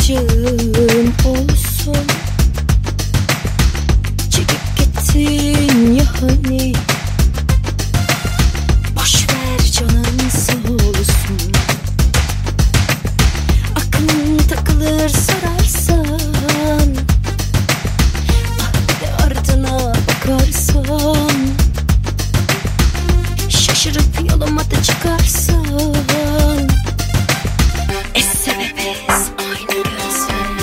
ilacım olsun. Çekip gittin ya hani, boşver canın sağ olsun. Aklın takılır sararsan, ah de ardına bakarsan, şaşırıp yoluma da çıkarsan, sebebimiz aynı gözler.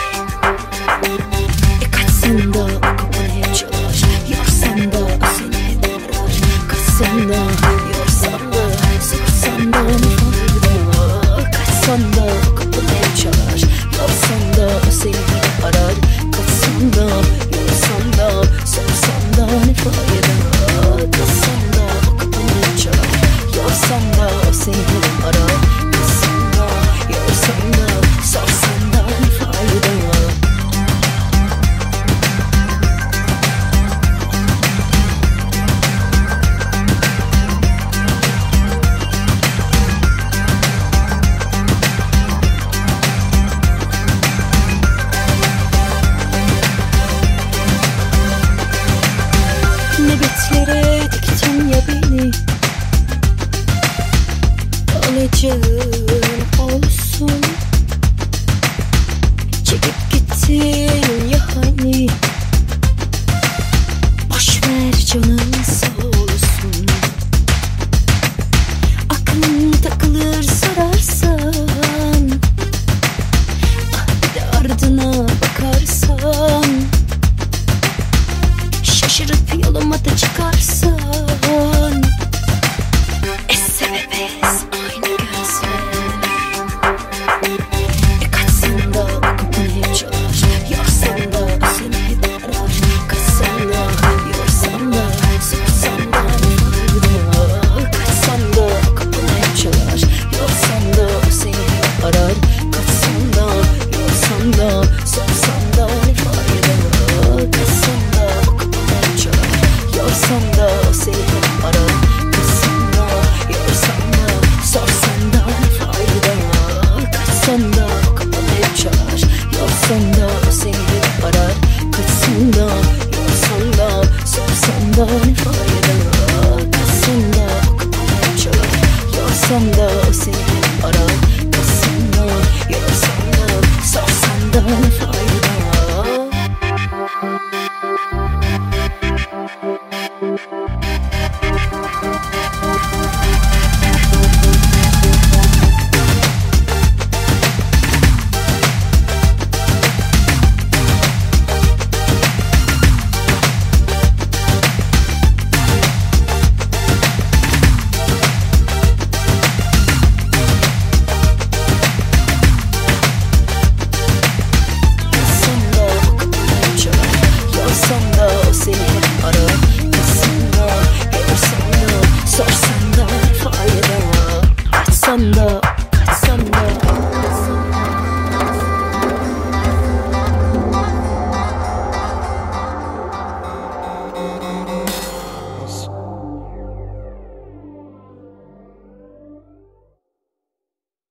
Kaçsan da o kapını hep çalar, yorsan da o seni hep arar. Kaçsan da, yorsan da, sorsan da ne fayda. Kaçsan da o kapını hep çalar, yorsan da o seni hep arar. Kaçsan da, yorsan da, sorsan da ne fayda. Kaçsan da o kapını hep çalar, yorsan da o seni hep arar. Yorsan da, sorsan da ne fayda. Nebetlere diktin ya beni, alacağın olsun. Çekip gittin ya hani, boşver canın sağ olsun. Aklın takılır sararsan, ah bir de ardına bakarsan, şaşırıp yoluma da çıkarsan, sebebimiz aynı gözler. Kaçsan da o kapını hep çalar, yorsan da o seni hep arar. Kaçsan da, yorsan da, sorsan da ne fayda. Kaçsan da o kapını hep çalar, yorsan da o seni hep arar. Kaçsan da, yorsan da, sorsan da ne fayda. Kaçsan da o kapını hep çalar, yorsan da o seni hep arar. Kaçsan da, yorsan da, sorsan da ne fayda. Kaçsan da o kapını hep çalar, yorsan da o seni hep arar. Kaçsan da, yorsan da, sorsan da ne fayda. Kaçsan da o kapını hep çalar, yorsan da o seni hep arar. Kaçsan da, yorsan da, sorsan da ne fayda.